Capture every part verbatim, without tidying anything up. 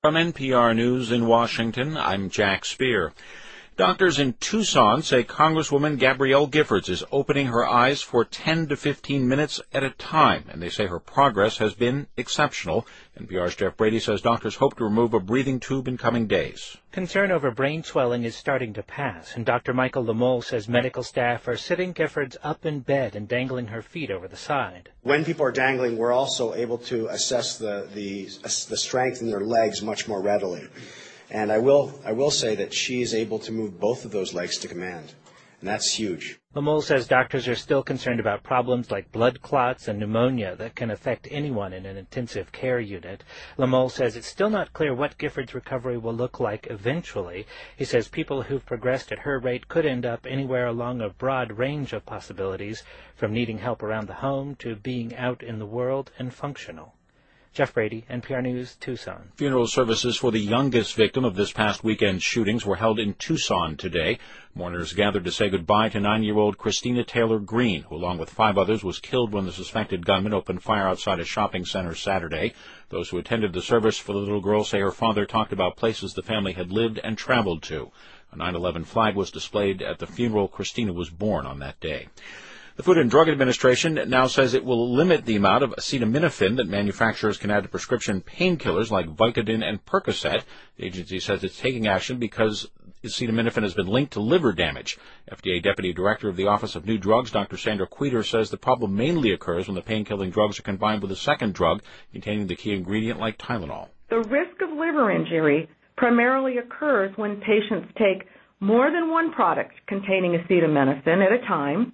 From N P R News in Washington, I'm Jack Speer. Doctors in Tucson say Congresswoman Gabrielle Giffords is opening her eyes for ten to fifteen minutes at a time, and they say her progress has been exceptional. N P R's Jeff Brady says doctors hope to remove a breathing tube in coming days. Concern over brain swelling is starting to pass, and Doctor Michael Lamole says medical staff are sitting Giffords up in bed and dangling her feet over the side. When people are dangling, we're also able to assess the, the, the strength in their legs much more readily. And I will I will say that she is able to move both of those legs to command, and that's huge. Lamole says doctors are still concerned about problems like blood clots and pneumonia that can affect anyone in an intensive care unit. Lamole says it's still not clear what Giffords' recovery will look like eventually. He says people who've progressed at her rate could end up anywhere along a broad range of possibilities, from needing help around the home to being out in the world and functional. Jeff Brady, N P R News, Tucson. Funeral services for the youngest victim of this past weekend's shootings were held in Tucson today. Mourners gathered to say goodbye to nine-year-old Christina Taylor Green, who along with five others was killed when the suspected gunman opened fire outside a shopping center Saturday. Those who attended the service for the little girl say her father talked about places the family had lived and traveled to. A nine eleven flag was displayed at the funeral. Christina was born on that day. The Food and Drug Administration now says it will limit the amount of acetaminophen that manufacturers can add to prescription painkillers like Vicodin and Percocet. The agency says it's taking action because acetaminophen has been linked to liver damage. F D A Deputy Director of the Office of New Drugs, Doctor Sandra Queter, says the problem mainly occurs when the pain-killing drugs are combined with a second drug containing the key ingredient like Tylenol. The risk of liver injury primarily occurs when patients take more than one product containing acetaminophen at a time,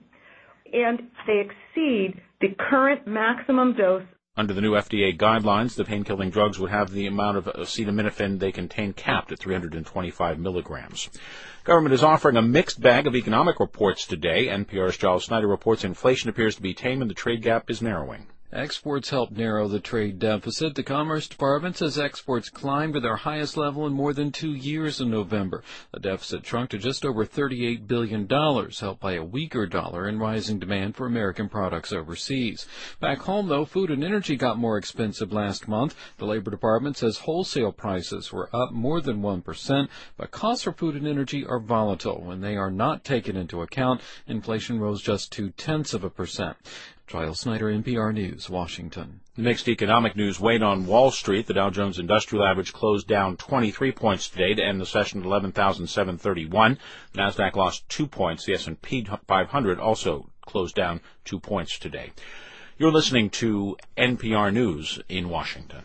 and they exceed the current maximum dose. Under the new F D A guidelines, the pain-killing drugs would have the amount of acetaminophen they contain capped at three hundred twenty-five milligrams. Government is offering a mixed bag of economic reports today. N P R's Giles Snyder reports inflation appears to be tame and the trade gap is narrowing. Exports helped narrow the trade deficit. The Commerce Department says exports climbed to their highest level in more than two years in November. The deficit shrunk to just over thirty-eight billion dollars, helped by a weaker dollar and rising demand for American products overseas. Back home, though, food and energy got more expensive last month. The Labor Department says wholesale prices were up more than one percent, but costs for food and energy are volatile. When they are not taken into account, inflation rose just two-tenths of a percent. Giles Snyder, N P R News, Washington. Mixed economic news weighed on Wall Street. The Dow Jones Industrial Average closed down twenty-three points today to end the session at eleven thousand seven hundred thirty-one. NASDAQ lost two points. The S and P five hundred also closed down two points today. You're listening to N P R News in Washington.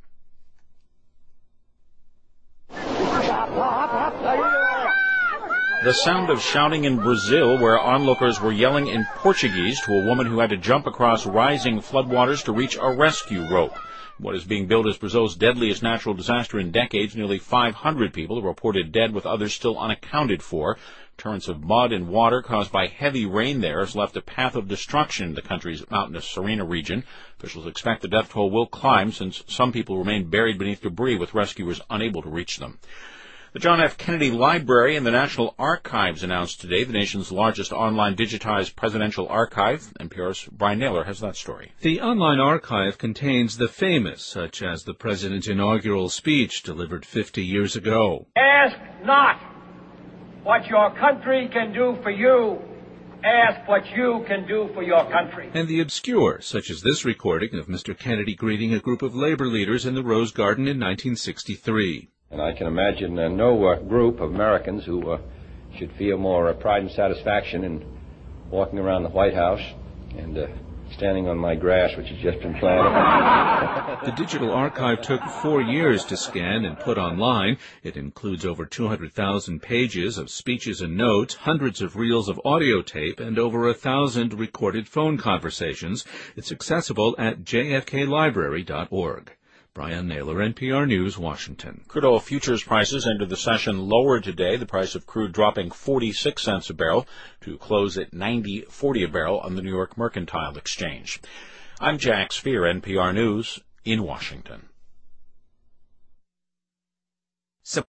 The sound of shouting in Brazil, where onlookers were yelling in Portuguese to a woman who had to jump across rising floodwaters to reach a rescue rope. What is being billed as Brazil's deadliest natural disaster in decades, nearly five hundred people are reported dead, with others still unaccounted for. Torrents of mud and water caused by heavy rain there has left a path of destruction in the country's mountainous Serena region. Officials expect the death toll will climb since some people remain buried beneath debris, with rescuers unable to reach them. The John F. Kennedy Library and the National Archives announced today the nation's largest online digitized presidential archive. N P R's Brian Naylor has that story. The online archive contains the famous, such as the president's inaugural speech delivered fifty years ago. Ask not what your country can do for you. Ask what you can do for your country. And the obscure, such as this recording of Mister Kennedy greeting a group of labor leaders in the Rose Garden in nineteen sixty-three. And I can imagine uh, no uh, group of Americans who uh, should feel more uh, pride and satisfaction in walking around the White House and uh, standing on my grass, which has just been planted. The digital archive took four years to scan and put online. It includes over two hundred thousand pages of speeches and notes, hundreds of reels of audio tape, and over a thousand recorded phone conversations. It's accessible at j f k library dot org. Brian Naylor, N P R News, Washington. Crude oil futures prices entered the session lower today, the price of crude dropping forty-six cents a barrel to close at ninety forty a barrel on the New York Mercantile Exchange. I'm Jack Speer, N P R News in Washington.